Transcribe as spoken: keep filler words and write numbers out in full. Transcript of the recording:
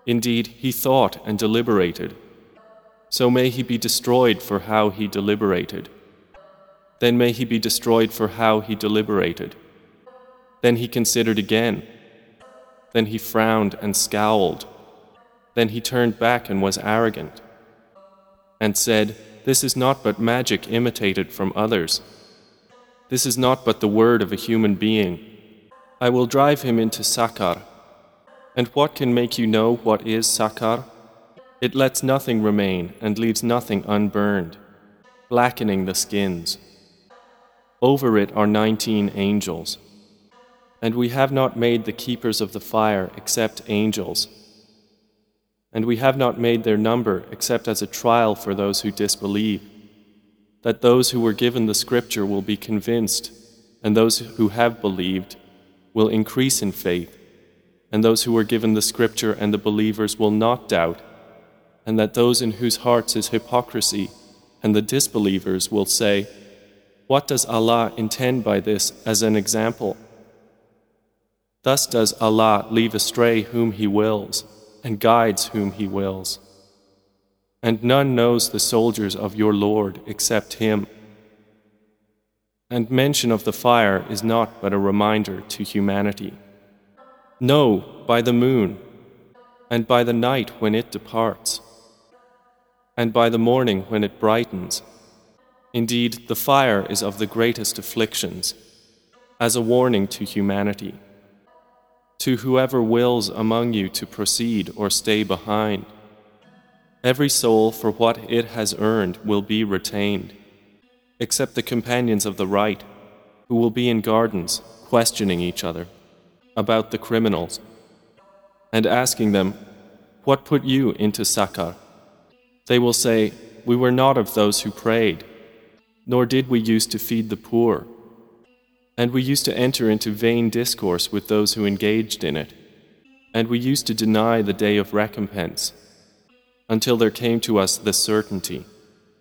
Indeed, he thought and deliberated. So may he be destroyed for how he deliberated. Then may he be destroyed for how he deliberated. Then he considered again. Then he frowned and scowled. Then he turned back and was arrogant, and said, "This is not but magic imitated from others. This is not but the word of a human being. I will drive him into Sakar. And what can make you know what is Sakar? It lets nothing remain and leaves nothing unburned, blackening the skins. Over it are nineteen angels. And we have not made the keepers of the fire except angels. And we have not made their number except as a trial for those who disbelieve, that those who were given the scripture will be convinced, and those who have believed will increase in faith, and those who were given the scripture and the believers will not doubt, and that those in whose hearts is hypocrisy and the disbelievers will say, "What does Allah intend by this as an example?" Thus does Allah leave astray whom He wills, and guides whom He wills. And none knows the soldiers of your Lord except Him. And mention of the fire is not but a reminder to humanity. No, by the moon, and by the night when it departs, and by the morning when it brightens. Indeed, the fire is of the greatest afflictions, as a warning to humanity, to whoever wills among you to proceed or stay behind. Every soul for what it has earned will be retained, except the companions of the right, who will be in gardens questioning each other about the criminals, and asking them, "What put you into Sakar?" They will say, "We were not of those who prayed, nor did we used to feed the poor, and we used to enter into vain discourse with those who engaged in it, and we used to deny the day of recompense, until there came to us the certainty."